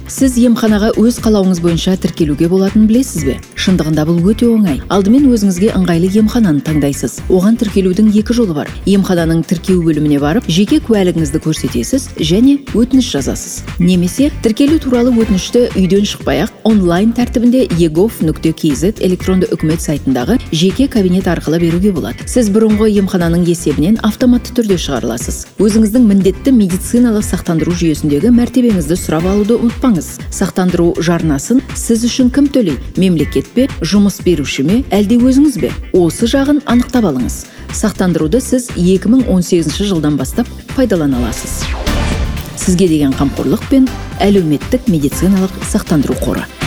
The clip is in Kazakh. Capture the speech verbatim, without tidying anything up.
Сіз емханаға өз қалауыңыз бойынша тіркелуге болатынын білесіз бе? Шындығында бұл өте оңай. Алдымен өзіңізге ыңғайлы емхананы таңдайсыз. Оған тіркелудің екі жолы бар. Емхананың тіркеу бөліміне барып, жеке куәлігіңізді көрсетесіз және өтініш жазасыз. Немесе тіркелу туралы өтінішті үйден шықпай-ақ онлайн тәртібінде e gov нүкте kz электронды үкімет сайтындағы жеке кабинет арқылы беруге болады. Сіз бұрынғы емхананың есебінен автоматты түрде шығарыласыз. Өзіңіздің міндетті медициналық сақтандыру жүйесіндегі мәртебеңізді сұрап алуды ұмытпаңыз. Сақтандыру жарнасын сіз үшін кім төлейді? Мемлекет пе, жұмыс беруші ме, әлде өзіңіз бе? Осы жағын анықтап алыңыз. Сақтандыруды сіз екі мың он сегізінші жылдан бастап пайдалана аласыз. Сізге деген қамқорлық пен әлеуметтік медициналық сақтандыру қоры.